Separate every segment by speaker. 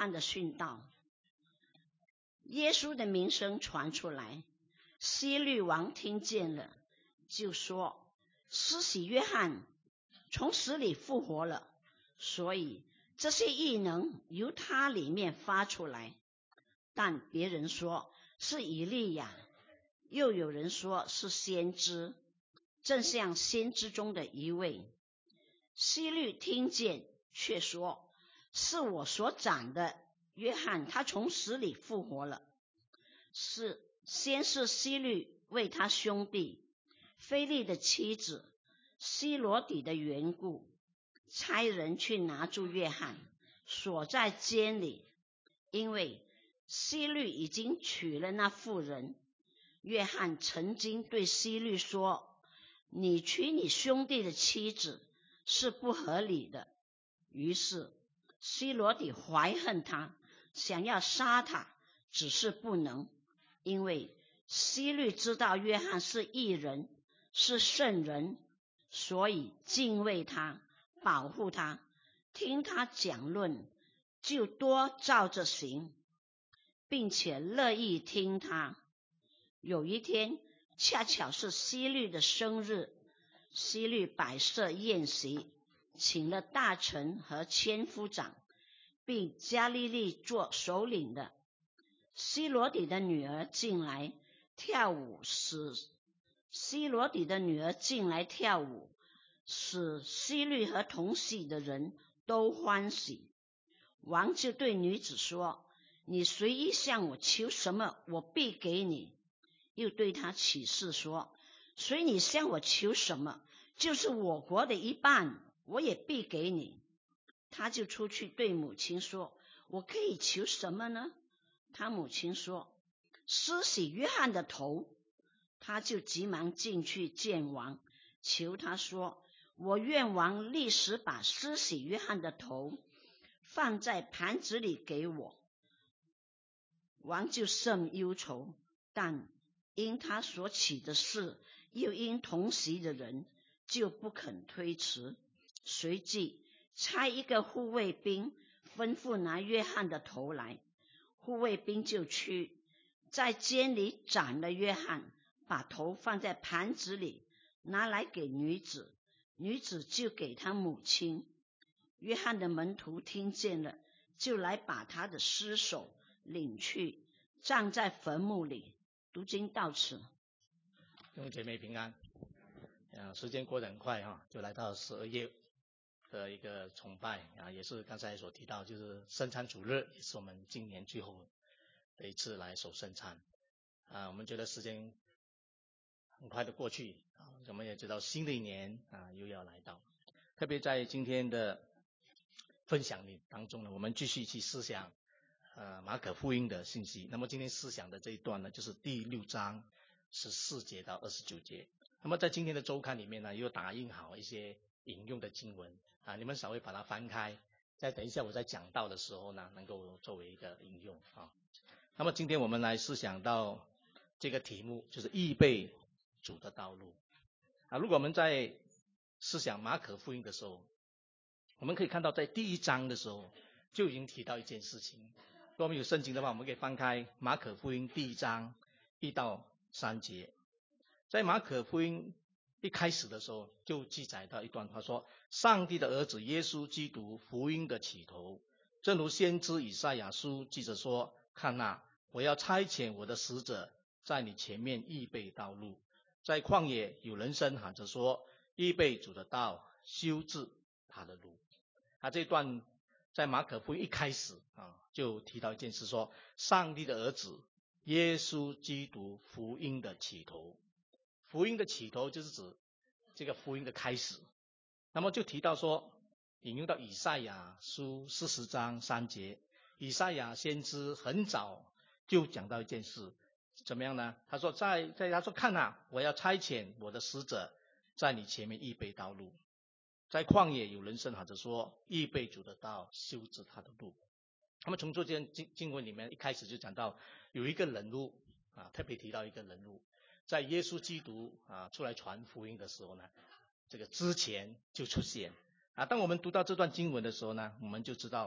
Speaker 1: 翰的殉道，耶稣的名声传出来，希律王听见了，就说施洗约翰从死里复活了，所以这些异能由他里面发出来。但别人说是以利亚，又有人说是先知，正像先知中的一位。希律听见，却说是我所长的约翰，他从死里复活了。先是希律为他兄弟腓利的妻子希罗底的缘故，差人去拿住约翰，锁在监里，因为希律已经娶了那妇人。约翰曾经对希律说，你娶你兄弟的妻子是不合理的。于是希罗底怀恨他，想要杀他，只是不能，因为希律知道约翰是义人，是圣人，所以敬畏他，保护他，听他讲论，就多照着行，并且乐意听他。有一天恰巧是希律的生日，希律摆设宴席，请了大臣和千夫长，并加利利做首领的。希罗底的女儿进来跳舞，使希律和同席的人都欢喜。王就对女子说，你随意向我求什么，我必给你。又对他起誓说，随你向我求什么，就是我国的一半，我也必给你。他就出去对母亲说，我可以求什么呢？他母亲说，施洗约翰的头。他就急忙进去见王，求他说，我愿王立时把施洗约翰的头放在盘子里给我。王就甚忧愁，但因他所起的事，又因同席的人，就不肯推迟。随即差一个护卫兵吩咐拿约翰的头来，护卫兵就去在监里斩了约翰，把头放在盘子里，拿来给女子，女子就给他母亲。约翰的门徒听见了，就来把他的尸首领去，葬在坟墓里。读经到此。
Speaker 2: 弟兄姐妹平安。时间过得很快就来到12月的一个崇拜也是刚才所提到，就是圣餐主日，也是我们今年最后的一次来守圣餐我们觉得时间很快的过去我们也知道新的一年又要来到。特别在今天的分享里当中呢，我们继续去思想马可福音的信息。那么今天思想的这一段呢，就是第6章14节到29节。那么在今天的周刊里面呢，又打印好一些引用的经文你们稍微把它翻开，在等一下我在讲道的时候呢，能够作为一个引用那么今天我们来思想到这个题目，就是预备主的道路如果我们在思想马可福音的时候，我们可以看到在第1章的时候就已经提到一件事情。如果我们有圣经的话，我们可以翻开马可福音第1章1到3节。在马可福音一开始的时候就记载到一段话，说上帝的儿子耶稣基督福音的起头，正如先知以赛亚书记着说，看哪，我要差遣我的使者在你前面预备道路，在旷野有人声喊着说，预备主的道，修治他的路这段在马可福音一开始就提到一件事，说上帝的儿子耶稣基督福音的起头。福音的起头就是指这个福音的开始。那么就提到说，引用到以赛亚书40章3节，以赛亚先知很早就讲到一件事，怎么样呢？他说他说看哪，我要差遣我的使者在你前面预备道路，在旷野有人声喊着说，预备主的道，修治他的路。那么从这件经文里面一开始就讲到有一个人物特别提到一个人物，在耶稣基督出来传福音的时候呢，这个之前就出现当我们读到这段经文的时候呢，我们就知道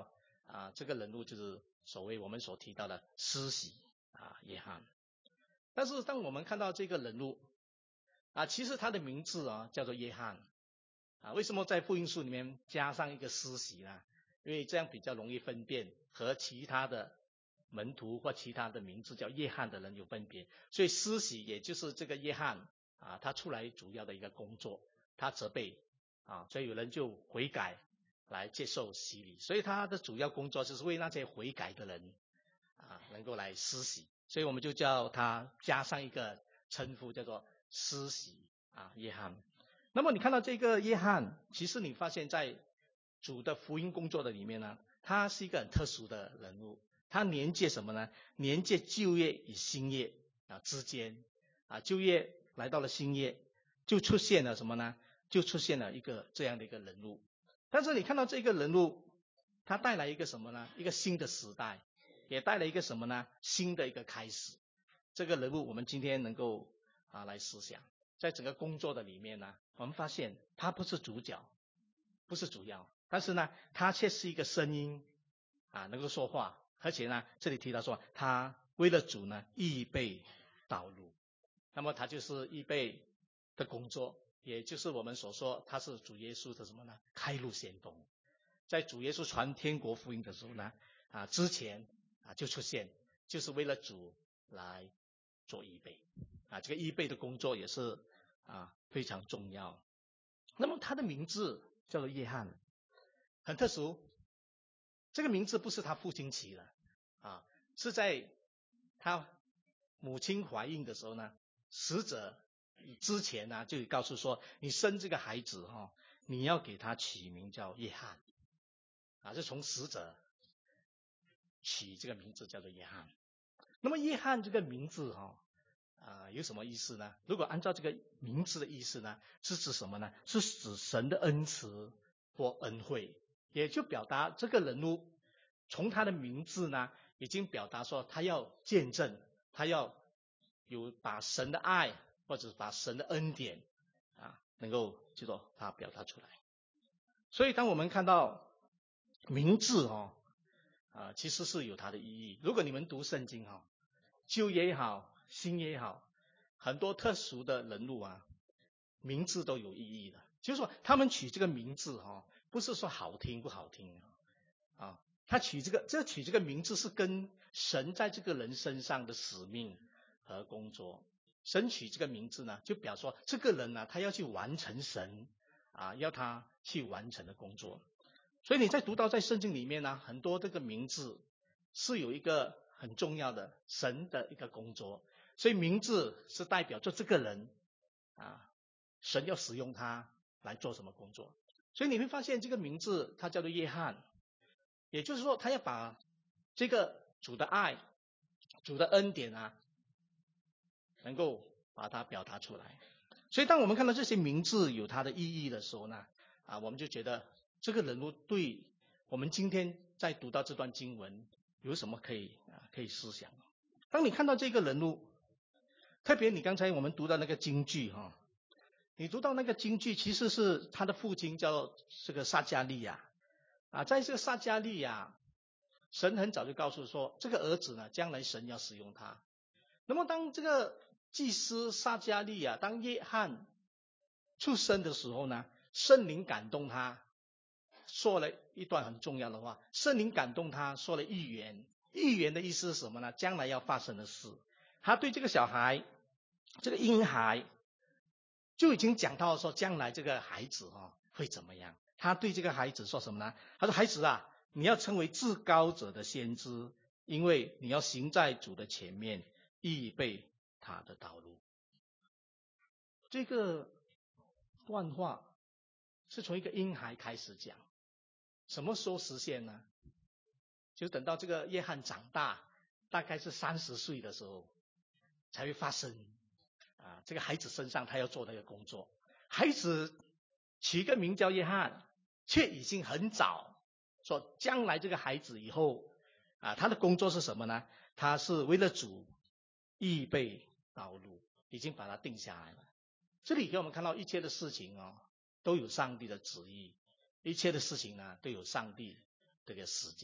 Speaker 2: 这个人物就是所谓我们所提到的施洗约翰。但是当我们看到这个人物其实他的名字叫做约翰为什么在福音书里面加上一个施洗呢？因为这样比较容易分辨，和其他的门徒或其他的名字叫约翰的人有分别。所以施洗也就是这个约翰他出来主要的一个工作，他责备所以有人就悔改来接受洗礼，所以他的主要工作就是为那些悔改的人能够来施洗，所以我们就叫他加上一个称呼叫做施洗约翰。那么你看到这个约翰，其实你发现在主的福音工作的里面呢，他是一个很特殊的人物。他连接什么呢？连接旧约与新约之间旧约来到了新约，就出现了什么呢？就出现了一个这样的一个人物。但是你看到这个人物，他带来一个什么呢？一个新的时代，也带来一个什么呢？新的一个开始。这个人物我们今天能够来思想，在整个工作的里面呢，我们发现他不是主角，不是主要，但是呢，他却是一个声音能够说话，而且呢，这里提到说他为了主呢预备道路。那么他就是预备的工作，也就是我们所说他是主耶稣的什么呢？开路先锋。在主耶稣传天国福音的时候呢之前就出现，就是为了主来做预备这个预备的工作也是非常重要。那么他的名字叫做约翰，很特殊。这个名字不是他父亲起的是在他母亲怀孕的时候呢，使者之前呢就告诉说，你生这个孩子你要给他起名叫约翰是从使者起这个名字叫做约翰。那么约翰这个名字有什么意思呢？如果按照这个名字的意思呢，是指什么呢？是指神的恩慈或恩惠，也就表达这个人物从他的名字呢，已经表达说他要见证，他要有把神的爱或者把神的恩典能够就说他表达出来。所以当我们看到名字其实是有它的意义。如果你们读圣经旧约也好，新约也好，很多特殊的人物名字都有意义的。就是说他们取这个名字不是说好听不好听他取这个名字是跟神在这个人身上的使命和工作。神取这个名字呢，就表示说这个人呢，他要去完成神要他去完成的工作。所以你在读到在圣经里面呢，很多这个名字是有一个很重要的神的一个工作，所以名字是代表着这个人神要使用他来做什么工作。所以你会发现这个名字他叫做约翰，也就是说他要把这个主的爱、主的恩典能够把它表达出来。所以当我们看到这些名字有它的意义的时候呢我们就觉得这个人物对我们今天在读到这段经文有什么可以思想。当你看到这个人物，特别你刚才我们读到那个金句你读到那个金句，其实是他的父亲叫这个撒迦利亚在这个撒迦利亚，神很早就告诉说这个儿子呢，将来神要使用他。那么当这个祭司撒迦利亚，当约翰出生的时候呢，圣灵感动他说了一段很重要的话。圣灵感动他说了预言，预言的意思是什么呢？将来要发生的事。他对这个小孩，这个婴孩就已经讲到说将来这个孩子会怎么样。他对这个孩子说什么呢？他说孩子你要成为至高者的先知，因为你要行在主的前面，预备他的道路。这个段话是从一个婴孩开始讲，什么时候实现呢？就等到这个约翰长大，大概是30岁的时候才会发生这个孩子身上他要做的一个工作。孩子取个名叫约翰，却已经很早说将来这个孩子以后他的工作是什么呢？他是为了主预备道路，已经把它定下来了。这里给我们看到一切的事情都有上帝的旨意，一切的事情呢都有上帝这个时间。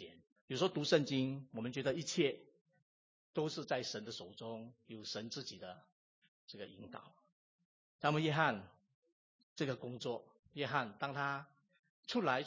Speaker 2: 有时候读圣经，我们觉得一切都是在神的手中，有神自己的这个引导。那么约翰这个工作，约翰当他出来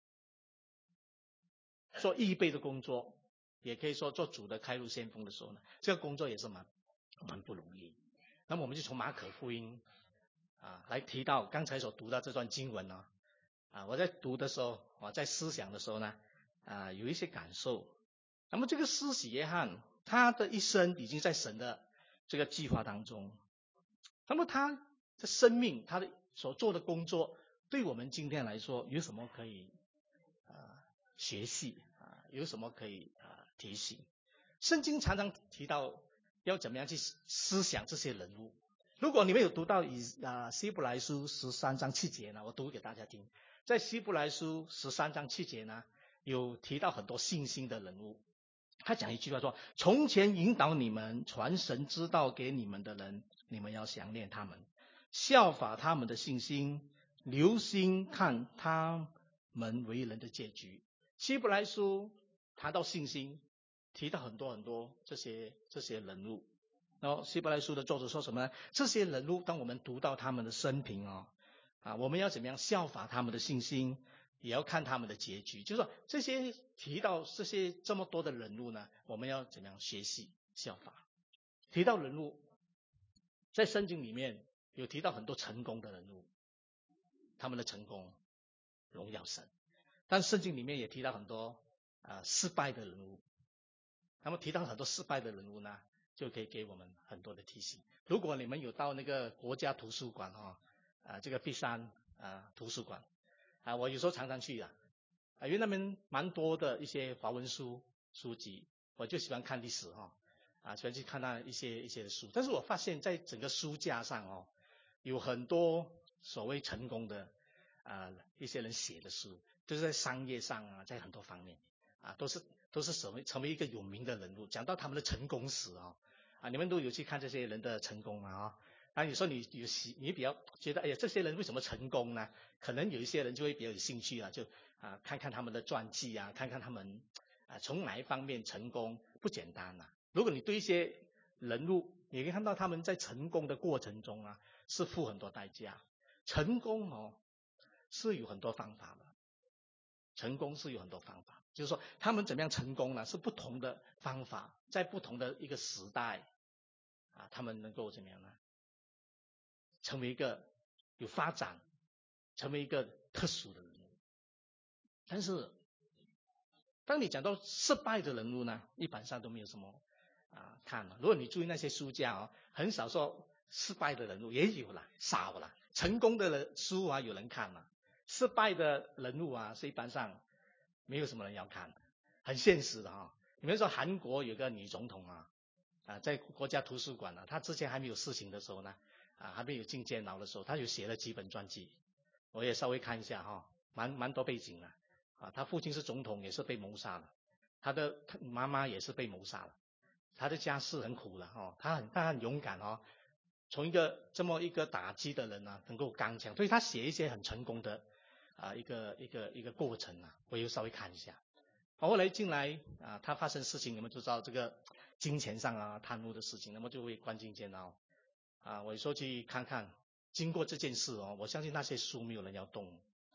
Speaker 2: 做预备的工作，也可以说做主的开路先锋的时候呢，这个工作也是蛮不容易。那么我们就从马可福音来提到刚才所读到这段经文呢，我在读的时候，我在思想的时候呢，有一些感受。那么这个施洗约翰，他的一生已经在神的这个计划当中。那么他的生命，他的所做的工作，对我们今天来说有什么可以学习有什么可以提醒？圣经常常提到要怎么样去思想这些人物。如果你们有读到希伯来书13章7节呢，我读给大家听。在希伯来书13章7节呢，有提到很多信心的人物。他讲一句话说：从前引导你们传神之道给你们的人，你们要想念他们，效法他们的信心，留心看他们为人的结局。希伯来书谈到信心，提到很多这些人物。然后希伯来书的作者说什么呢？这些人物当我们读到他们的生平我们要怎么样效法他们的信心，也要看他们的结局。就是说这些提到这么多的人物呢，我们要怎么样学习效法。提到人物，在圣经里面有提到很多成功的人物，他们的成功荣耀神。但圣经里面也提到很多失败的人物。那么提到很多失败的人物呢，就可以给我们很多的提醒。如果你们有到那个国家图书馆这个碧山图书馆我有时候常常去因为那边蛮多的一些华文书籍，我就喜欢看历史喜欢去看那一些书。但是我发现在整个书架上有很多所谓成功的一些人写的书，就是在商业上在很多方面都是成为一个有名的人物，讲到他们的成功史你们都有去看这些人的成功有时候你比较觉得这些人为什么成功呢？可能有一些人就会比较有兴趣就看看他们的传记看看他们从哪一方面成功，不简单如果你对一些人物，你可以看到他们在成功的过程中是付很多代价。成功是有很多方法的，成功是有很多方法，就是说他们怎么样成功呢？是不同的方法，在不同的一个时代他们能够怎么样呢？成为一个有发展，成为一个特殊的人物。但是当你讲到失败的人物呢，一般上都没有什么看了。如果你注意那些书架很少说失败的人物，也有了，少了。成功的书有人看了，失败的人物是一般上没有什么人要看的，很现实的你们说韩国有个女总统在国家图书馆她之前还没有事情的时候呢还没有进监牢的时候，她就写了几本传记，我也稍微看一下蛮多背景的他父亲是总统，也是被谋杀了，他的妈妈也是被谋杀了，他的家世很苦的他很勇敢从这么一个打击的人能够刚强，所以他写一些很成功的一个过程我又稍微看一下。后来进来他发生事情，你们就知道这个金钱上贪污的事情，那么就会关进监牢我有时候去看看，经过这件事我相信那些书没有人要动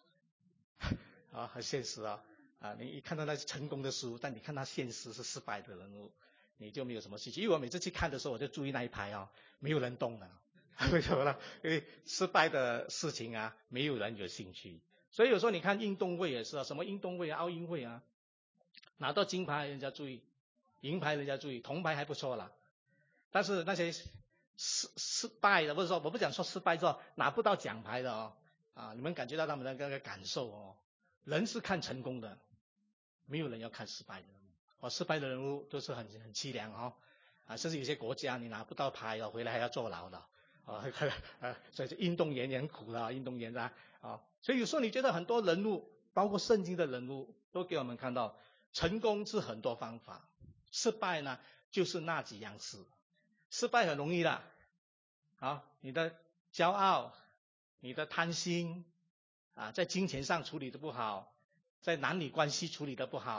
Speaker 2: 很现实你一看到那成功的书，但你看他现实是失败的人物，你就没有什么兴趣。因为我每次去看的时候，我就注意那一排没有人动的为什么呢？因为失败的事情没有人有兴趣。所以有时候你看运动会也是什么运动会奥运会拿到金牌人家注意，银牌人家注意，铜牌还不错啦。但是那些失败的，或者说我不讲说失败之后拿不到奖牌的你们感觉到他们的那个感受人是看成功的，没有人要看失败的失败的人物都是很凄凉甚至有些国家你拿不到牌回来还要坐牢的所以运动员也很苦的运动员所以有时候你觉得很多人物，包括圣经的人物，都给我们看到成功是很多方法，失败呢就是那几样事。失败很容易的你的骄傲，你的贪心在金钱上处理的不好，在男女关系处理的不好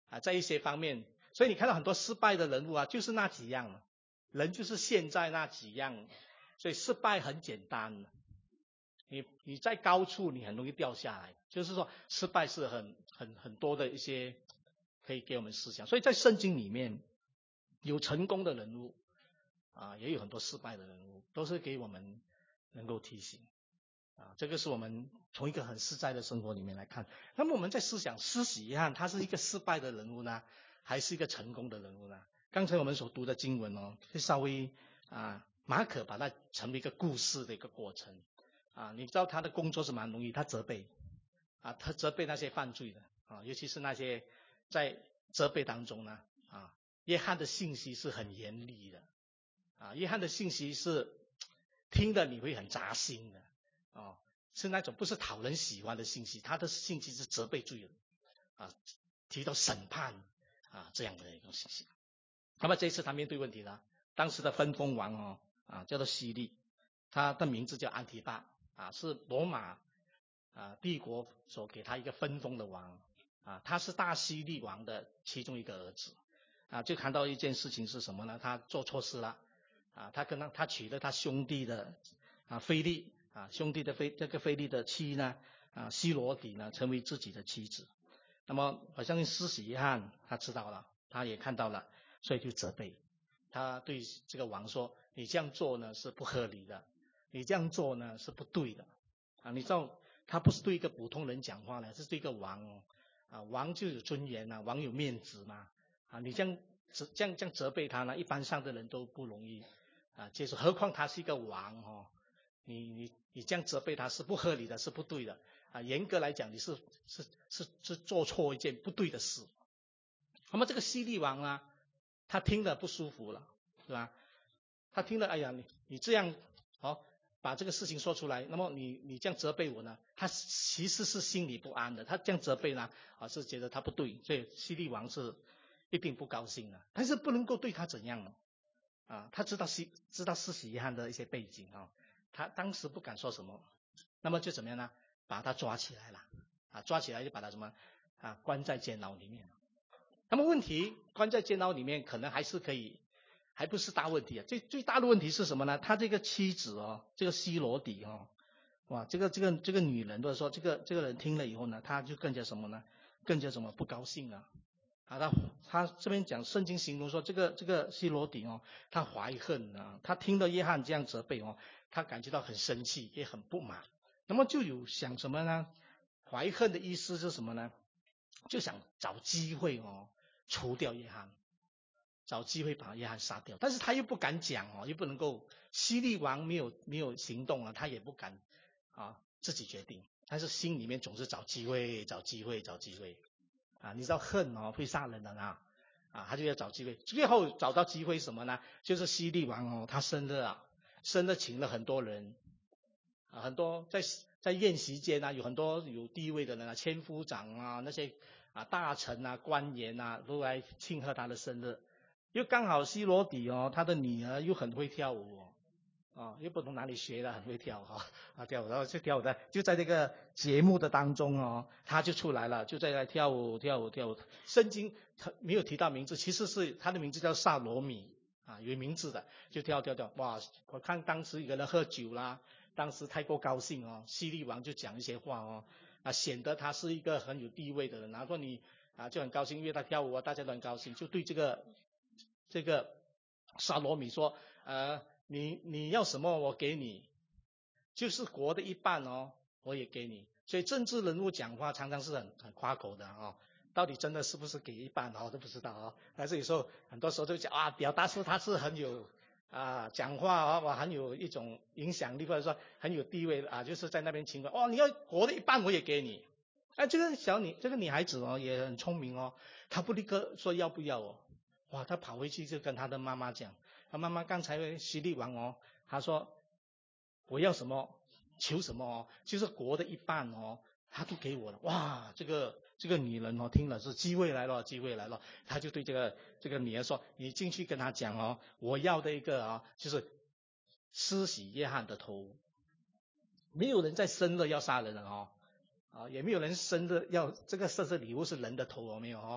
Speaker 2: 在一些方面，所以你看到很多失败的人物啊，就是那几样，人就是现在那几样，所以失败很简单。你在高处你很容易掉下来，就是说失败是很多的一些可以给我们思想。所以在圣经里面有成功的人物也有很多失败的人物，都是给我们能够提醒这个是我们从一个很实在的生活里面来看。那么我们在思想施洗约翰他是一个失败的人物呢，还是一个成功的人物呢？刚才我们所读的经文就稍微马可把它成为一个故事的一个过程你知道他的工作是蛮容易，他责备他责备那些犯罪的尤其是那些在责备当中呢约翰的信息是很严厉的约翰的信息是听了你会很扎心的是那种不是讨人喜欢的信息，他的信息是责备罪人提到审判这样的一种信息。那么这一次他面对问题了，当时的分封王叫做希律，他的名字叫安提巴是罗马帝国所给他一个分封的王他是大希律王的其中一个儿子就看到一件事情是什么呢？他做错事了他娶了他兄弟的菲利兄弟的这个菲利的妻呢希罗底呢成为自己的妻子。那么好像施洗约翰他知道了，他也看到了，所以就责备他，对这个王说，你这样做呢是不合理的，你这样做呢是不对的你知道他不是对一个普通人讲话呢，是对一个王王就有尊严王有面子嘛你这样责备他呢，一般上的人都不容易接受，何况他是一个王你这样责备他是不合理的，是不对的严格来讲你是做错一件不对的事。那么这个希律王呢，他听了不舒服了，是吧？他听了，哎呀，你这样把这个事情说出来，那么你这样责备我呢，他其实是心里不安的，他这样责备呢是觉得他不对，所以希律王是一定不高兴的，但是不能够对他怎样他知道施洗约翰的一些背景他当时不敢说什么，那么就怎么样呢？把他抓起来了抓起来就把他什么关在监牢里面。那么问题关在监牢里面可能还是可以，还不是大问题最大的问题是什么呢？他这个妻子这个希罗底哇，这个女人或者说这个人听了以后呢，他就更加什么呢？更加什么不高兴他这边讲圣经形容说这个希罗底他怀恨他听到约翰这样责备他感觉到很生气也很不满，那么就有想什么呢？怀恨的意思是什么呢？就想找机会除掉约翰，找机会把约翰杀掉，但是他又不敢讲又不能够，希律王没有行动他也不敢自己决定，但是心里面总是找机会你知道恨会杀人的他就要找机会，最后找到机会什么呢？就是希律王他生日请了很多人很多在宴席间有很多有地位的人千夫长那些大臣官员都来庆贺他的生日，又刚好希罗底他的女儿又很会跳舞又不懂哪里学的，很会跳跳舞，然后就跳舞的，就在这个节目的当中他就出来了，就在那跳舞。圣经没有提到名字，其实是他的名字叫萨罗米有名字的，就跳。哇，我看当时有个人喝酒啦，当时太过高兴希律王就讲一些话显得他是一个很有地位的人，然后你就很高兴，因为他跳舞大家都很高兴，就对这个萨罗米说你要什么我给你，就是国的一半我也给你。所以政治人物讲话常常是很夸口的到底真的是不是给一半都不知道但是有时候很多时候就讲表达出他是很有讲话很有一种影响力，或者说很有地位就是在那边情况你要国的一半我也给你这个女孩子也很聪明她不立刻说要不要哇，她跑回去就跟她的妈妈讲，她妈妈刚才希律王她说我要什么求什么就是国的一半她都给我了。哇，这个女人听了是机会来了，她就对这个女儿说，你进去跟她讲我要的一个就是施洗约翰的头。没有人在生日要杀人了也没有人生日要这个生日礼物是人的头没有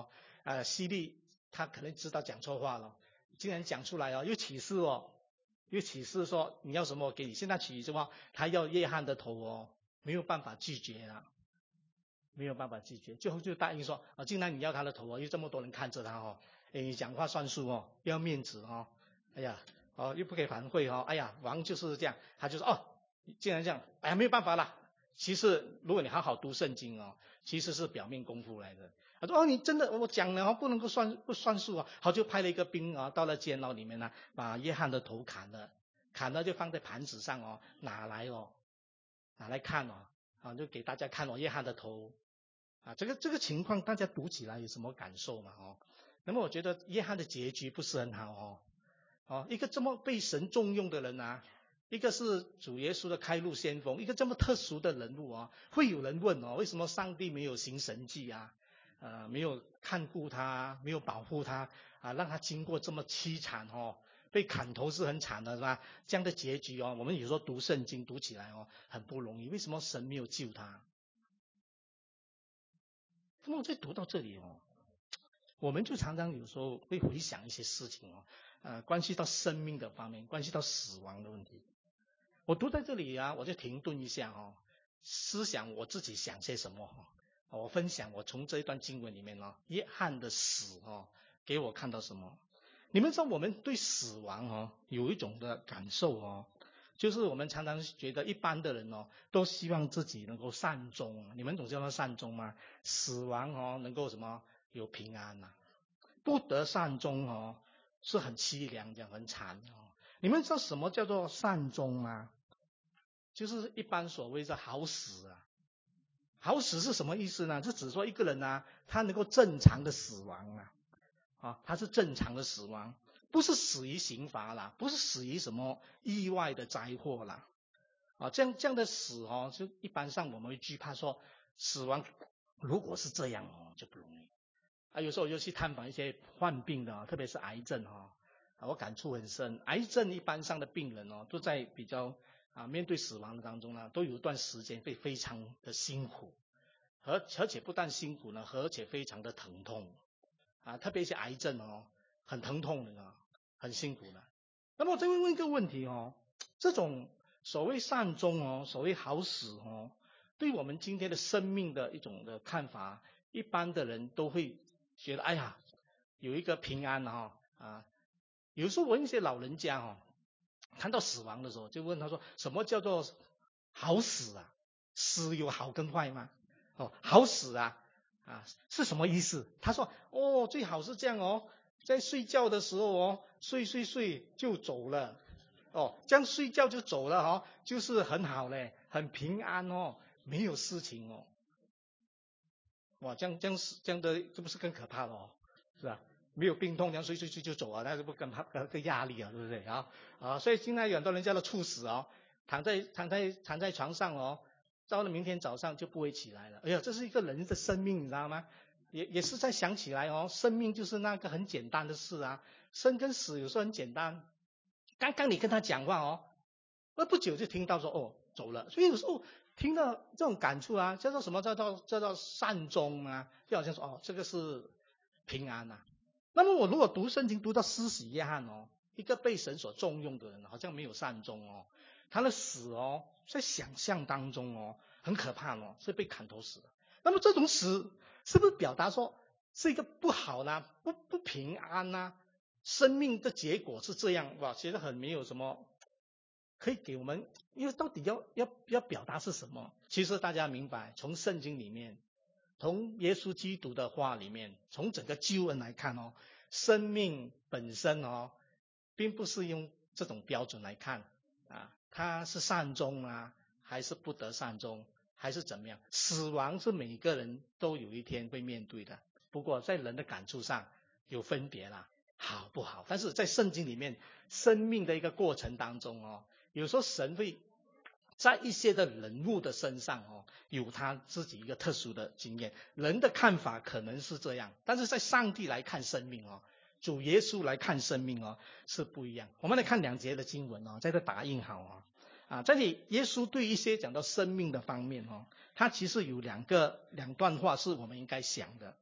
Speaker 2: 希律他可能知道讲错话了，竟然讲出来哦，又起誓说你要什么我给你。现在起一句话，他要约翰的头哦，没有办法拒绝啊，没有办法拒绝，最后就答应说既然你要他的头哦，又这么多人看着他哦，你讲话算数哦，要面子哦，哎呀又不可以反悔哦，哎呀王就是这样，他就说既然这样，哎呀没有办法了。其实如果你好好读圣经哦，其实是表面功夫来的。他说你真的我讲了不能够不算数啊，好就派了一个兵到了监牢里面呢，把约翰的头砍了就放在盘子上拿来看就给大家看约翰的头这个情况大家读起来有什么感受嘛那么我觉得约翰的结局不是很好一个这么被神重用的人一个是主耶稣的开路先锋，一个这么特殊的人物会有人问为什么上帝没有行神迹没有看顾他，没有保护他让他经过这么凄惨被砍头是很惨的是吧？这样的结局我们有时候读圣经读起来很不容易，为什么神没有救他？那么我在读到这里我们就常常有时候会回想一些事情关系到生命的方面，关系到死亡的问题。我读在这里我就停顿一下思想我自己想些什么我分享我从这一段经文里面约翰的死给我看到什么。你们知道我们对死亡有一种的感受就是我们常常觉得一般的人都希望自己能够善终。你们懂叫做善终吗？死亡能够什么有平安不得善终是很凄凉这样很惨你们知道什么叫做善终吗？就是一般所谓的好死好死是什么意思呢？是指说一个人他能够正常的死亡他是正常的死亡，不是死于刑罚啦，不是死于什么意外的灾祸啦这样的死就一般上我们会惧怕说死亡如果是这样就不容易有时候我就去探访一些患病的特别是癌症我感触很深。癌症一般上的病人都在比较面对死亡的当中都有一段时间会非常的辛苦，而且不但辛苦呢，而且非常的疼痛特别是癌症很疼痛的很辛苦的。那么我再问一个问题这种所谓善终所谓好死对我们今天的生命的一种的看法，一般的人都会觉得哎呀有一个平安有时候我问一些老人家谈到死亡的时候，就问他说什么叫做好死死有好跟坏吗？好死是什么意思？他说最好是这样在睡觉的时候睡就走了这样睡觉就走了就是很好嘞，很平安没有事情哇，这样的这不是更可怕了是吧？没有病痛，这样睡就走那是不更怕更压力对不对所以现在有很多人叫他猝死躺在床上到了明天早上就不会起来了。哎呀，这是一个人的生命，你知道吗？也是在想起来生命就是那个很简单的事生跟死有时候很简单。刚刚你跟他讲话不久就听到说走了。所以有时候听到这种感触叫做什么？叫做善终就好像说这个是平安那么我如果读圣经读到施洗约翰一个被神所重用的人，好像没有善终他的死在想象当中很可怕是被砍头死的。那么这种死是不是表达说是一个不好不平安生命的结果是这样哇？其实很没有什么可以给我们，因为到底要表达是什么？其实大家明白，从圣经里面，从耶稣基督的话里面，从整个救恩来看生命本身并不是用这种标准来看它是善终还是不得善终，还是怎么样？死亡是每个人都有一天会面对的，不过在人的感触上有分别好不好？但是在圣经里面，生命的一个过程当中有时候神会在一些的人物的身上有他自己一个特殊的经验。人的看法可能是这样，但是在上帝来看生命主耶稣来看生命是不一样。我们来看2节的经文在这打印好这里耶稣对一些讲到生命的方面他其实有两段话是我们应该想的。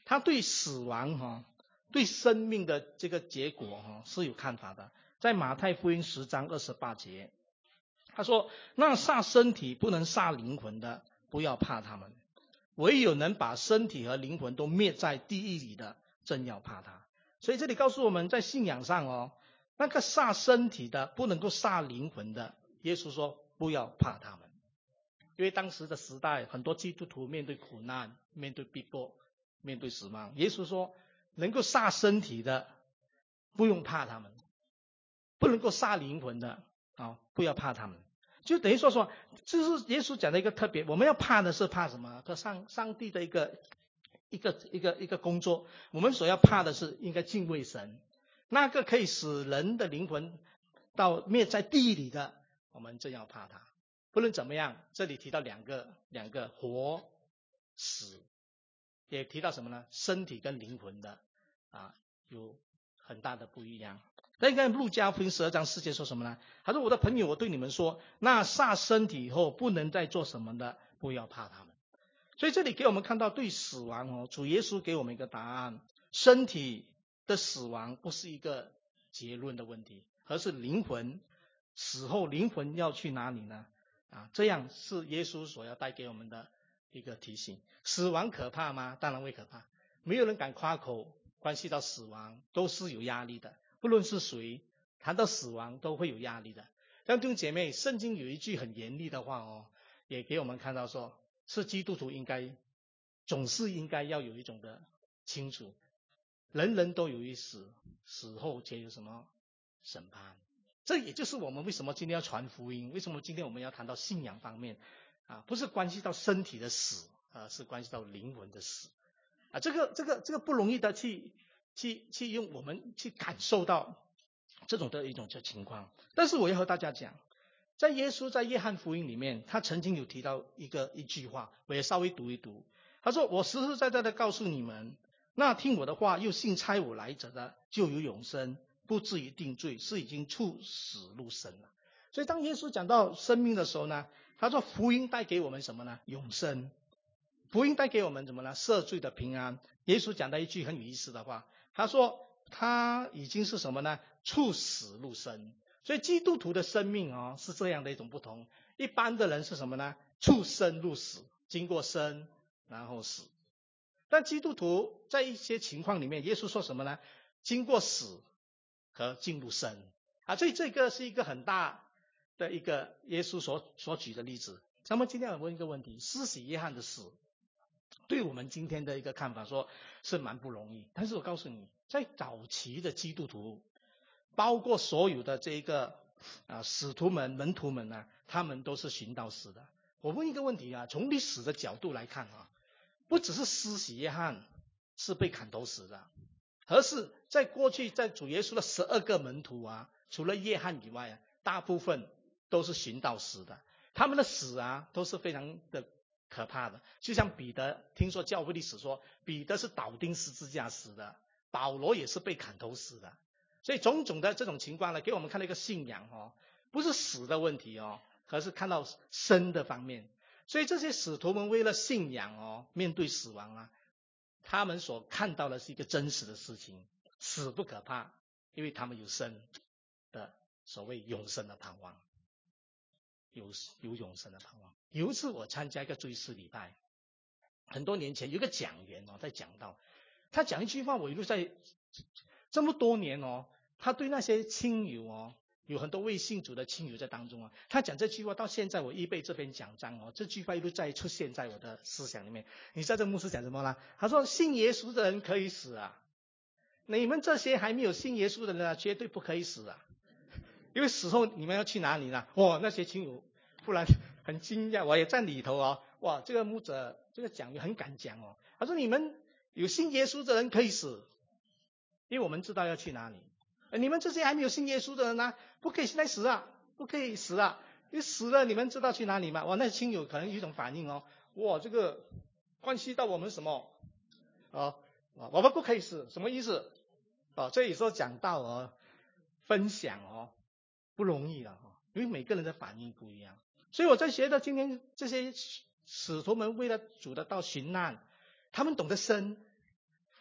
Speaker 3: 他对死亡对生命的这个结果是有看法的。在马太福音10章28节，他说：那杀身体不能杀灵魂的，不要怕他们；唯有能把身体和灵魂都灭在地狱里的，真要怕他。所以这里告诉我们，在信仰上那个杀身体的不能够杀灵魂的，耶稣说不要怕他们。因为当时的时代，很多基督徒面对苦难，面对逼迫，面对死亡，耶稣说能够杀身体的不用怕他们，不能够杀灵魂的不要怕他们。就等于说这是耶稣讲的一个特别，我们要怕的是怕什么？上帝的一个工作，我们所要怕的是应该敬畏神。那个可以使人的灵魂到灭在地里的，我们真要怕他。不论怎么样，这里提到两个活死，也提到什么呢？身体跟灵魂的有很大的不一样。那你看路加福音12章4节说什么呢？他说：我的朋友，我对你们说，那杀身体以后不能再做什么的，不要怕他们。所以这里给我们看到对死亡主耶稣给我们一个答案，身体的死亡不是一个结论的问题，而是灵魂死后灵魂要去哪里呢？这样是耶稣所要带给我们的一个提醒。死亡可怕吗？当然会可怕，没有人敢夸口，关系到死亡都是有压力的，不论是谁谈到死亡都会有压力的。但弟兄姐妹，圣经有一句很严厉的话也给我们看到说，是基督徒总是应该要有一种的清楚，人人都有一死，死后皆有什么审判。这也就是我们为什么今天要传福音，为什么今天我们要谈到信仰方面不是关系到身体的死是关系到灵魂的死这个不容易的去用我们去感受到这种的一种情况。但是我要和大家讲，在耶稣在约翰福音里面，他曾经有提到一句话，我也稍微读一读。他说：我实实在在的告诉你们，那听我的话又信差我来者的，就有永生，不至于定罪，是已经处死入生了。所以当耶稣讲到生命的时候呢，他说福音带给我们什么呢？永生。福音带给我们什么呢？赦罪的平安。耶稣讲到一句很有意思的话，他说他已经是什么呢？处死入生。所以基督徒的生命是这样的一种不同。一般的人是什么呢？处生入死，经过生然后死。但基督徒在一些情况里面，耶稣说什么呢？经过死和进入生所以这个是一个很大的一个耶稣所举的例子。那么今天我问一个问题，施洗约翰的死对我们今天的一个看法说是蛮不容易，但是我告诉你，在早期的基督徒，包括所有的这个使徒们门徒们呢，他们都是寻到死的。我问一个问题从历史的角度来看不只是施洗约翰是被砍头死的，而是在过去在主耶稣的12个门徒除了约翰以外大部分都是寻到死的。他们的死都是非常的可怕的。就像彼得，听说教会历史说彼得是倒钉十字架死的，保罗也是被砍头死的。所以种种的这种情况呢，给我们看到一个信仰不是死的问题而是看到生的方面。所以这些使徒们为了信仰面对死亡他们所看到的是一个真实的事情，死不可怕，因为他们有生的所谓永生的盼望，有永生的盼望。有一次我参加一个追思礼拜，很多年前有一个讲员在讲到，他讲一句话，我一路在这么多年他对那些亲友有很多未信主的亲友在当中他讲这句话到现在我预备这篇讲章这句话一路在出现在我的思想里面。你知道这牧师讲什么呢？他说信耶稣的人可以死你们这些还没有信耶稣的人绝对不可以死因为死后你们要去哪里呢？那些亲友忽然很惊讶，我也在里头哇，这个牧者这个讲员很敢讲他说你们有信耶稣的人可以死，因为我们知道要去哪里。你们这些还没有信耶稣的人呢，不可以现在死不可以死因为死了你们知道去哪里吗？那亲友可能有一种反应哇，这个关系到我们什么我们不可以死，什么意思所以说讲到分享不容易因为每个人的反应不一样。所以我在学到今天这些使徒们为了主的道寻难，他们懂得生，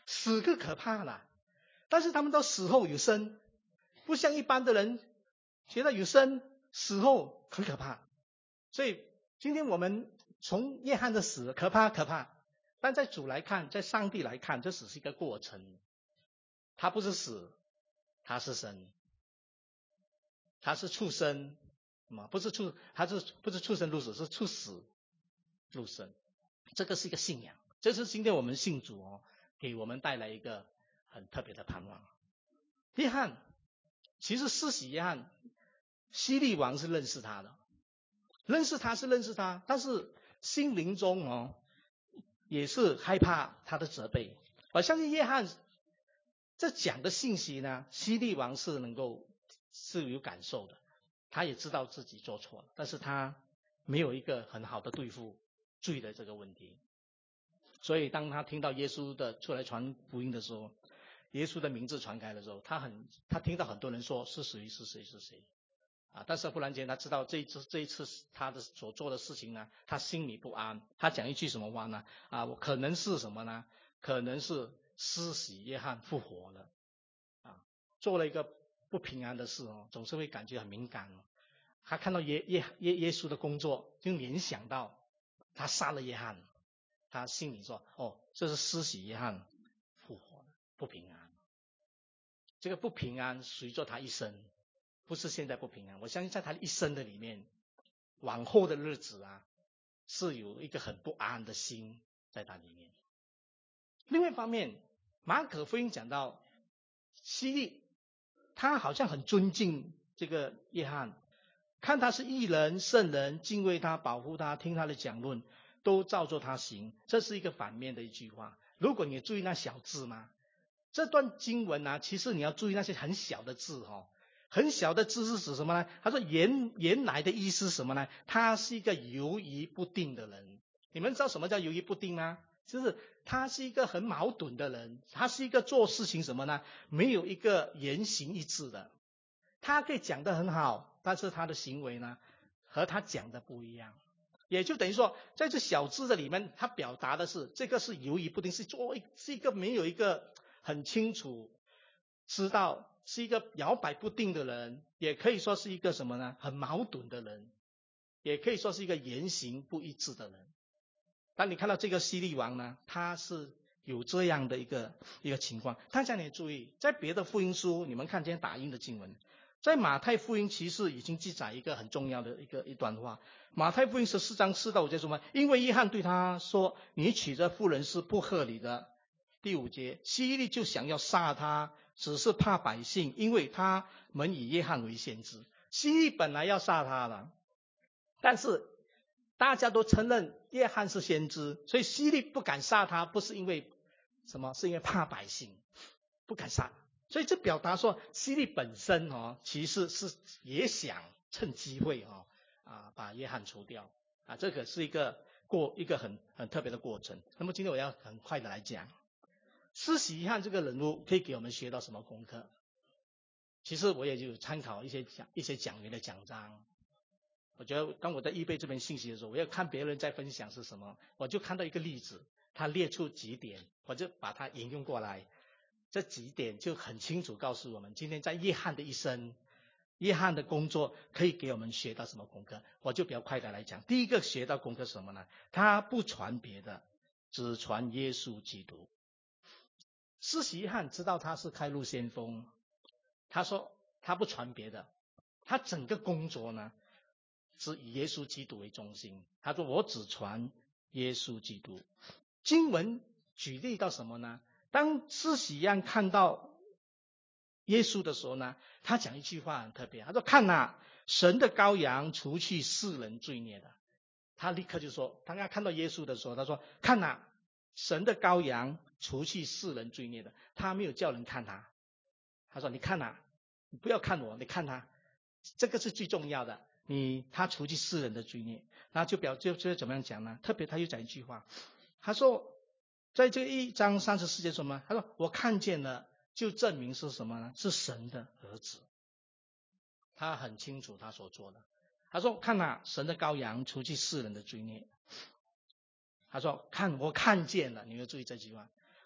Speaker 3: 死更可怕了。但是他们到死后有生，不像一般的人觉得有生死后很可怕。所以今天我们从约翰的死可怕，但在主来看，在上帝来看，这只是一个过程。他不是死，他是生，他是畜生，他不是畜生入死，是处死入生。这个是一个信仰，这是今天我们信主给我们带来一个很特别的盼望。约翰，其实施洗约翰，希律王是认识他的，认识他，但是心灵中也是害怕他的责备。我相信约翰这讲的信息呢，希律王是有感受的，他也知道自己做错了，但是他没有一个很好的对付罪的这个问题。所以当他听到耶稣的出来传福音的时候，耶稣的名字传开的时候，他听到很多人说是谁但是忽然间他知道这一次他的所做的事情呢，他心里不安。他讲一句什么话呢？我可能是什么呢？可能是施洗约翰复活了做了一个不平安的事总是会感觉很敏感他看到耶稣的工作，就联想到他杀了约翰，他心里说这是施洗约翰复活了，不平安。这个不平安随着他一生，不是现在不平安，我相信在他一生的里面，往后的日子是有一个很不安的心在他里面。另外一方面，马可福音讲到希律，他好像很尊敬这个约翰，看他是义人圣人，敬畏他，保护他，听他的讲论，都照着他行。这是一个反面的一句话。如果你注意那小字吗？这段经文其实你要注意那些很小的字很小的字是指什么呢？他说原来的意思是什么呢？他是一个犹豫不定的人。你们知道什么叫犹豫不定吗？就是他是一个很矛盾的人，他是一个做事情什么呢？没有一个言行一致的。他可以讲得很好，但是他的行为呢，和他讲的不一样。也就等于说，在这小字的里面，他表达的是这个是犹豫不定，是一个没有一个很清楚知道，是一个摇摆不定的人，也可以说是一个什么呢？很矛盾的人，也可以说是一个言行不一致的人。当你看到这个希律王呢，他是有这样的一个情况。大家你注意，在别的福音书，你们看见打印的经文，在马太福音其实已经记载一个很重要的一段话。马太福音14章4到5节说什么？因为约翰对他说，你娶这妇人是不合理的。第5节，希律就想要杀他，只是怕百姓，因为他们以约翰为先知。希律本来要杀他了，但是大家都承认约翰是先知，所以希律不敢杀他，不是因为什么，是因为怕百姓，不敢杀。所以这表达说，希律本身其实是也想趁机会把约翰除掉这个是一个很特别的过程。那么今天我要很快的来讲，施洗约翰这个人物可以给我们学到什么功课？其实我也就参考一些讲员的讲章。我觉得当我在预备这篇信息的时候，我要看别人在分享是什么，我就看到一个例子，他列出几点，我就把它引用过来。这几点就很清楚告诉我们，今天在约翰的一生，约翰的工作可以给我们学到什么功课。我就比较快的来讲。第一个学到功课是什么呢？他不传别的，只传耶稣基督。施洗约翰知道他是开路先锋，他说他不传别的，他整个工作呢是以耶稣基督为中心。他说我只传耶稣基督。经文举例到什么呢？当施洗约翰看到耶稣的时候呢，他讲一句话很特别，他说看神的羔羊除去世人罪孽的。他立刻就说，当他看到耶稣的时候，他说看神的羔羊除去世人罪孽的。他没有叫人看他，他说你看你不要看我，你看他，这个是最重要的，他除去世人的罪孽。然后就怎么样讲呢？特别他又讲一句话，他说在这1章34节什么？他说我看见了，就证明是什么呢？是神的儿子。他很清楚他所做的。他说看神的羔羊除去世人的罪孽。他说我看见了，你要注意这句话，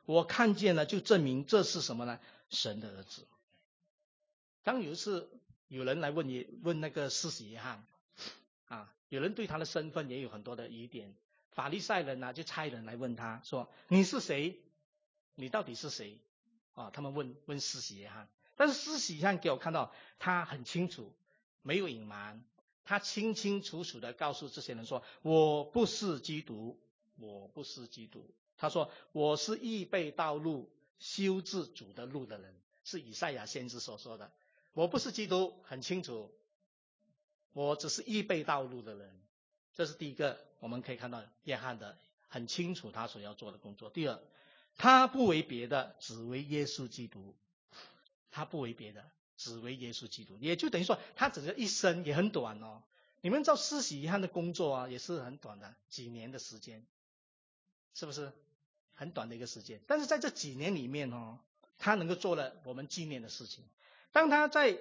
Speaker 3: 我看见了，就证明这是什么呢？神的儿子。当有一次有人来问那个施洗约翰啊，有人对他的身份也有很多的疑点。法利赛人就差人来问他说：“你是谁？你到底是谁？”他们问施洗约翰，但是施洗约翰给我看到他很清楚，没有隐瞒，他清清楚楚的告诉这些人说：“我不是基督，我不是基督。”他说：“我是预备道路、修治主的路的人。”是以赛亚先知所说的。我不是基督，很清楚，我只是预备道路的人。这是第一个，我们可以看到约翰的很清楚他所要做的工作。第二，他不为别的，只为耶稣基督。他不为别的，只为耶稣基督，也就等于说他整个一生也很短哦。你们知道施洗约翰的工作也是很短的，几年的时间，是不是很短的一个时间？但是在这几年里面他能够做了我们纪念的事情。当他在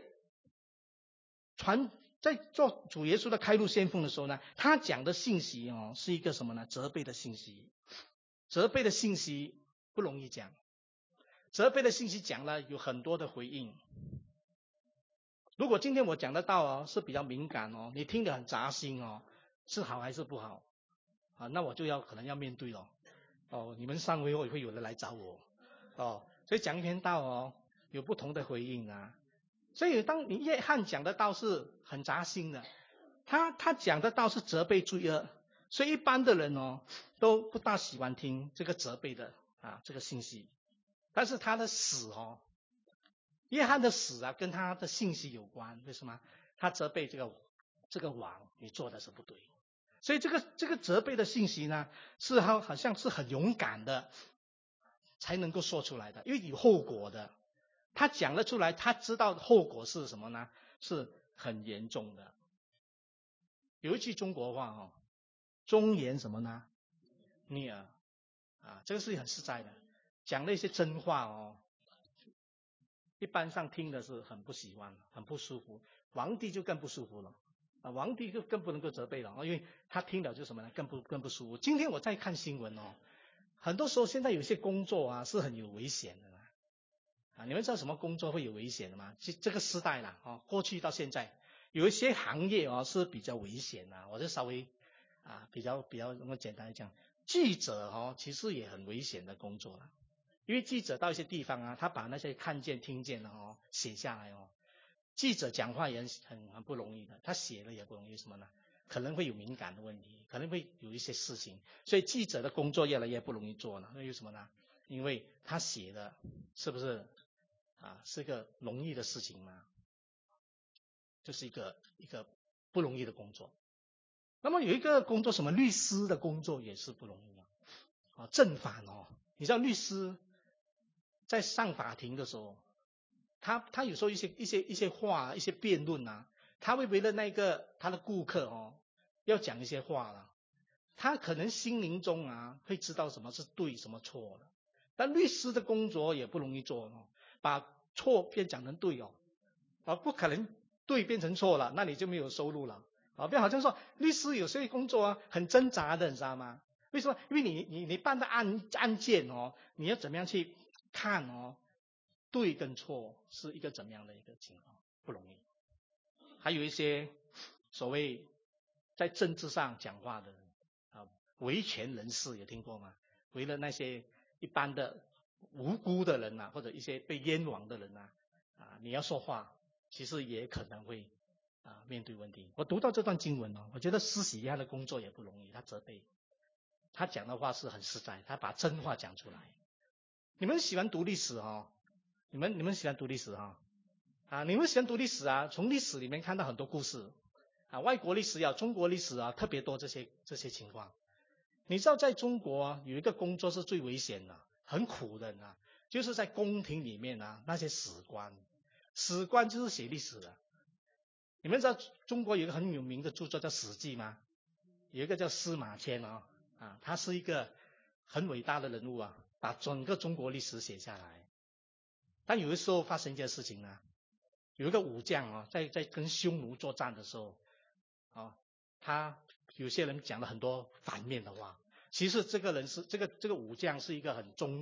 Speaker 3: 做主耶稣的开路先锋的时候呢，他讲的信息是一个什么呢？责备的信息。责备的信息不容易讲，责备的信息讲了有很多的回应。如果今天我讲的道是比较敏感你听得很扎心是好还是不好那我就可能要面对你们上回会有人来找我所以讲一篇道有不同的回应所以当你约翰讲的道是很扎心的，他讲的道是责备罪恶，所以一般的人都不大喜欢听这个责备的这个信息。但是他的死约翰的死跟他的信息有关。为什么？他责备这个王，你做的是不对。所以这个责备的信息呢，是好像是很勇敢的才能够说出来的，因为有后果的。他讲了出来，他知道后果是什么呢？是很严重的。有一句中国话忠言什么呢？逆耳这个是很实在的。讲那些真话一般上听的是很不喜欢，很不舒服。皇帝就更不舒服了皇帝就更不能够责备了因为他听了就什么呢？更不舒服。今天我在看新闻很多时候现在有些工作是很有危险的你们知道什么工作会有危险的吗？这个时代过去到现在有一些行业是比较危险的我就稍微比较那么简单来讲，记者其实也很危险的工作了。因为记者到一些地方他把那些看见听见的写下来记者讲话也很不容易的，他写了也不容易。什么呢？可能会有敏感的问题，可能会有一些事情，所以记者的工作越来越不容易做了。那有什么呢？因为他写的是不是是个容易的事情吗？就是一个不容易的工作。那么有一个工作，什么律师的工作也是不容易正反你知道律师在上法庭的时候，他有时候一些话一些辩论他会为了那个他的顾客要讲一些话了，他可能心灵中会知道什么是对什么错的。但律师的工作也不容易做把错讲成对不可能对变成错了，那你就没有收入了不要好像说律师有些工作很挣扎的，你知道吗？为什么？因为你办的案件你要怎么样去看对跟错是一个怎么样的一个情况，不容易。还有一些所谓在政治上讲话的人维权人士也听过吗？为了那些一般的无辜的人或者一些被冤枉的人你要说话，其实也可能会面对问题。我读到这段经文我觉得施洗约翰的工作也不容易，他责备，他讲的话是很实在，他把真话讲出来。你们喜欢读历史你们喜欢读历史你们喜欢读历史从历史里面看到很多故事外国历史中国历史特别多这些情况。你知道在中国有一个工作是最危险的，很苦的就是在宫廷里面那些史官就是写历史的。你们知道中国有一个很有名的著作叫《史记》吗？有一个叫司马迁他是一个很伟大的人物把整个中国历史写下来。但有的时候发生一件事情有一个武将在跟匈奴作战的时候他有些人讲了很多反面的话。其实这个人是这个武将是一个很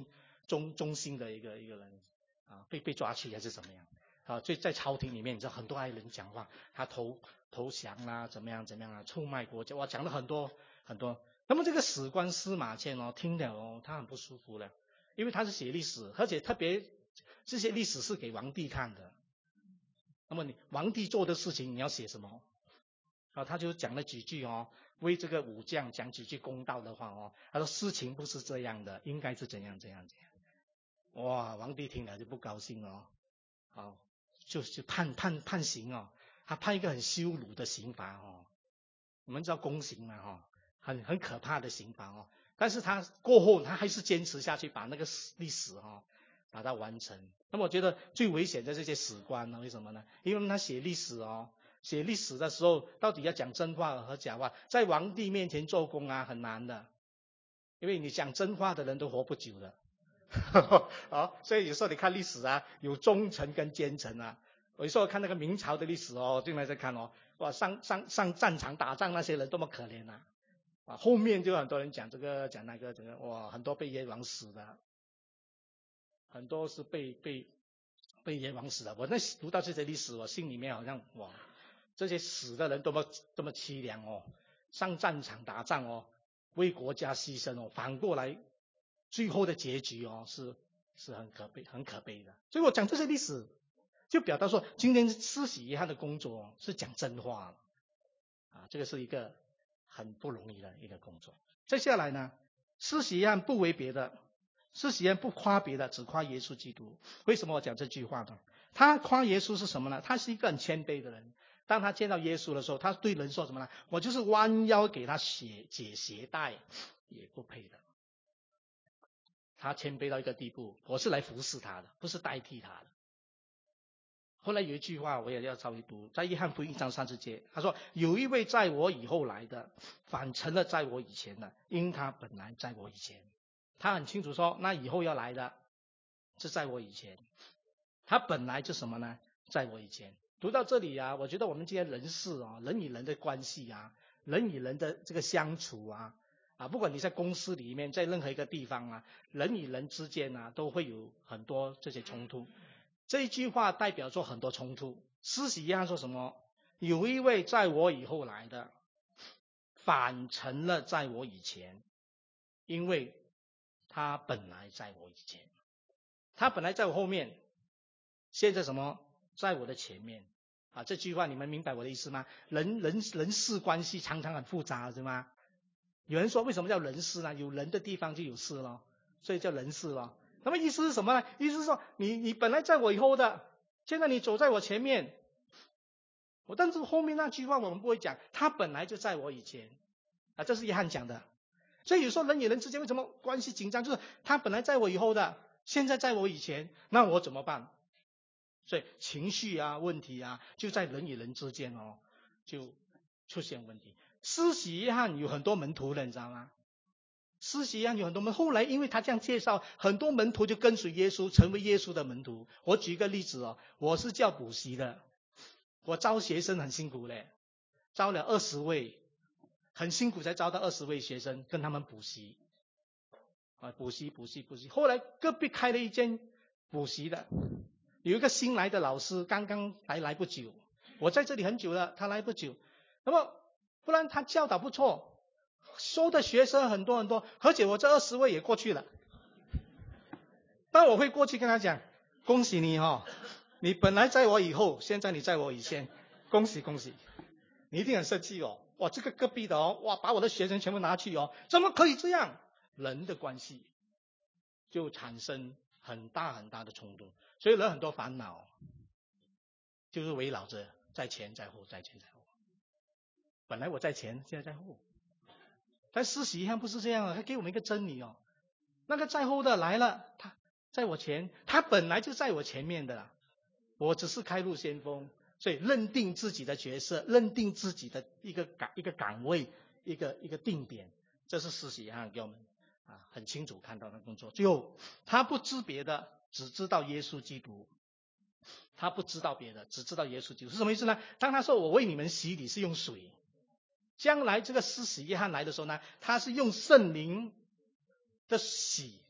Speaker 3: 忠心的一个人啊，被抓去还是怎么样啊？所以在朝廷里面，你知道很多爱人讲话，他投降啦，怎么样啊，出卖国家，哇，讲了很多。那么这个史官司马迁听了他很不舒服了，因为他是写历史，而且特别这些历史是给皇帝看的。那么你皇帝做的事情你要写什么？他就讲了几句为这个武将讲几句公道的话他说事情不是这样的，应该是怎样。哇，皇帝听了就不高兴就判刑他判一个很羞辱的刑罚你们知道宫刑嘛很可怕的刑罚但是他过后他还是坚持下去，把那个历史把它完成。那么我觉得最危险的这些史官为什么呢？因为他写历史的时候，到底要讲真话和假话，在皇帝面前做工很难的，因为你讲真话的人都活不久的所以有时候你看历史有忠臣跟奸臣有时候看那个明朝的历史进来再看哇，上战场打仗那些人多么可怜后面就很多人讲这个讲那个哇，很多被燕王死的，很多是被燕王死的。我那读到这些历史，我心里面好像哇，这些死的人多么凄凉上战场打仗为国家牺牲反过来最后的结局是很可悲的。所以我讲这些历史，就表达说今天施洗约翰的工作是讲真话这个是一个很不容易的一个工作。接下来呢，施洗约翰不为别的，施洗约翰不夸别的，只夸耶稣基督。为什么我讲这句话呢？他夸耶稣是什么呢？他是一个很谦卑的人。当他见到耶稣的时候，他对人说什么呢？我就是弯腰给他解鞋带也不配的。他谦卑到一个地步，我是来服侍他的，不是代替他的。后来有一句话我也要稍微读，在约翰福音1章30节，他说有一位在我以后来的，反成了在我以前的，因他本来在我以前。他很清楚说，那以后要来的是在我以前，他本来就什么呢？在我以前。读到这里我觉得我们这些人事人与人的关系人与人的这个相处不管你在公司里面，在任何一个地方人与人之间都会有很多这些冲突。这一句话代表着很多冲突。施洗约翰说什么？有一位在我以后来的，反成了在我以前，因为他本来在我以前。他本来在我后面，现在什么？在我的前面这句话你们明白我的意思吗？人事关系常常很复杂，是吗？有人说为什么叫人事呢？有人的地方就有事咯，所以叫人事咯。那么意思是什么呢？意思是说你本来在我以后的，现在你走在我前面。但是后面那句话我们不会讲，他本来就在我以前这是约翰讲的。所以有时候人与人之间为什么关系紧张，就是他本来在我以后的，现在在我以前，那我怎么办？所以情绪问题就在人与人之间就出现问题。施洗约翰有很多门徒的，你知道吗？施洗约翰有很多门徒，后来因为他这样介绍，很多门徒就跟随耶稣，成为耶稣的门徒。我举一个例子我是教补习的，我招学生很辛苦嘞，招了20位，很辛苦才招到20位学生，跟他们补习补习。后来隔壁开了一间补习的，有一个新来的老师，刚刚来不久，我在这里很久了，他来不久。那么不然他教导不错，收的学生很多，而且我这20位也过去了。但我会过去跟他讲，恭喜你你本来在我以后，现在你在我以前，恭喜。你一定很生气哇，这个隔壁的哇，把我的学生全部拿去怎么可以这样？人的关系就产生很大的冲突，所以人很多烦恼就是围绕着在前在后。本来我在前，现在在后。但施洗约翰不是这样他给我们一个真理那个在后的来了，他在我前，他本来就在我前面的我只是开路先锋。所以认定自己的角色，认定自己的一个岗位，一个定点，这是施洗约翰给我们很清楚看到的工作。最后他不知别的，只知道耶稣基督。他不知道别的，只知道耶稣基督是什么意思呢？当他说我为你们洗礼是用水，将来这个施洗约翰来的时候呢，他是用圣灵的洗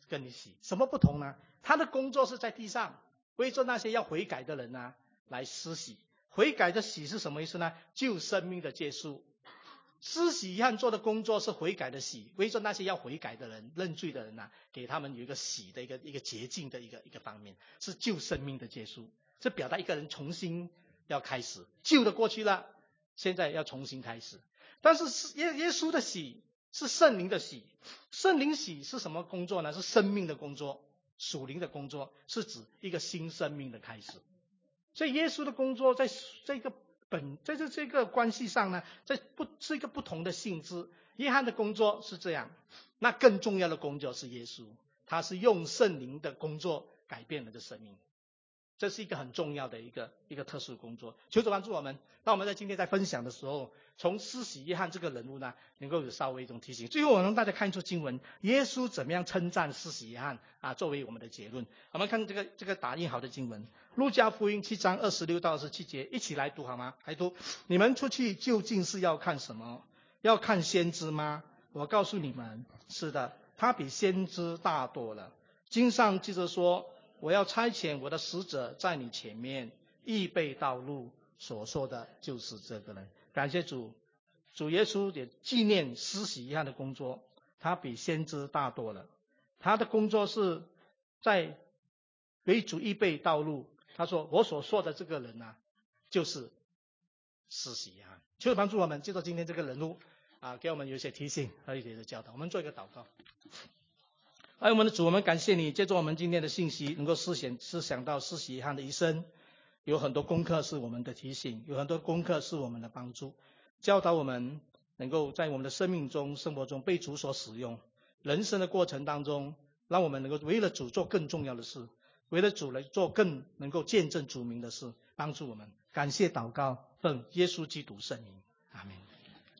Speaker 3: 跟你洗。什么不同呢？他的工作是在地上，为着那些要悔改的人呢来施洗。悔改的洗是什么意思呢？救生命的结束。施洗约翰做的工作是悔改的洗，为着那些要悔改的人、认罪的人呢，给他们有一个洗的一个洁净的一个方面，是救生命的结束，是表达一个人重新要开始，旧的过去了，现在要重新开始。但是耶稣的洗是圣灵的洗，圣灵洗是什么工作呢？是生命的工作，属灵的工作，是指一个新生命的开始。所以耶稣的工作在这个关系上呢，是一个不同的性质。约翰的工作是这样，那更重要的工作是耶稣，他是用圣灵的工作改变了的生命。这是一个很重要的一个特殊工作。求主帮助我们，当我们在今天在分享的时候，从施洗约翰这个人物呢，能够有稍微一种提醒。最后我让大家看出经文，耶稣怎么样称赞施洗约翰作为我们的结论。我们看这个打印好的经文，路加福音7章26到27节，一起来读好吗？来读。你们出去究竟是要看什么？要看先知吗？我告诉你们，是的，他比先知大多了。经上记着说，我要差遣我的使者在你前面预备道路，所说的就是这个人。感谢主，主耶稣也纪念施洗约翰的工作，他比先知大多了。他的工作是在为主预备道路。他说我所说的这个人就是施洗约翰。求主帮助我们，借着今天这个人物给我们有一些提醒和一些的教导。我们做一个祷告。我们的主，我们感谢你，借着我们今天的信息，能够思想到施洗约翰的一生，有很多功课是我们的提醒，有很多功课是我们的帮助，教导我们能够在我们的生命中、生活中被主所使用。人生的过程当中，让我们能够为了主做更重要的事，为了主来做更能够见证主名的事，帮助我们。感谢祷告，奉耶稣基督圣名，阿们。